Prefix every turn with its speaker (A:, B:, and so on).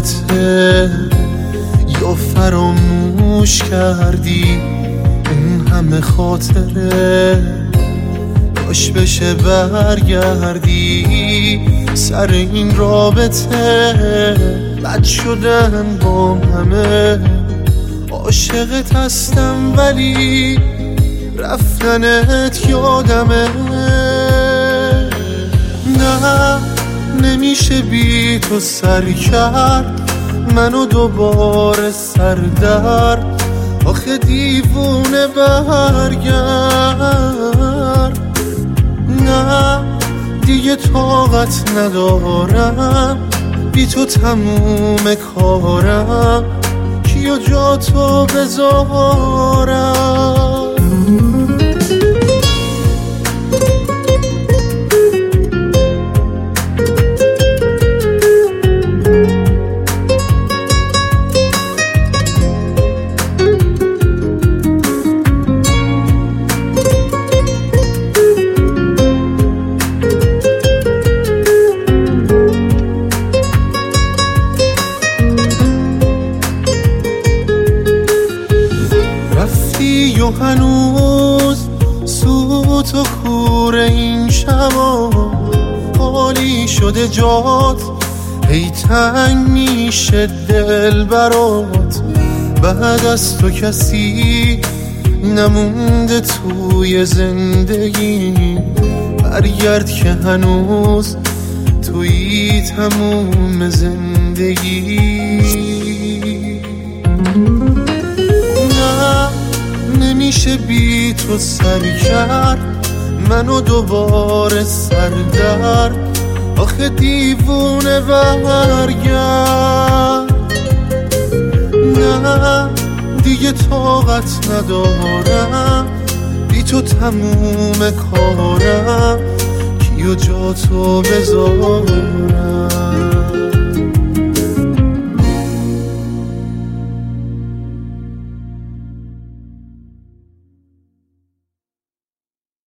A: رابطه یا فراموش کردی اون همه خاطره کاش بشه برگردی سر این رابطه بد شدن با همه عاشقت هستم ولی رفتنت یادمه نه نمیشه بی تو سر کرد منو دوباره سردرد آخه دیوونه برگرد نه دیگه طاقت ندارم بی تو تموم کارم کیو جا تو بذارم و هنوز سوت و کور این شبا خالی شده جات هی تنگ میشه دل برات بعد از تو کسی نمونده توی زندگی برگرد که هنوز توی تموم زندگی نمیشه بی تو سر کرد منو دوباره سردرد آخه دیوونه برگرد نه دیگه طاقت ندارم بی تو تموم کارم کیو جا تو بذارم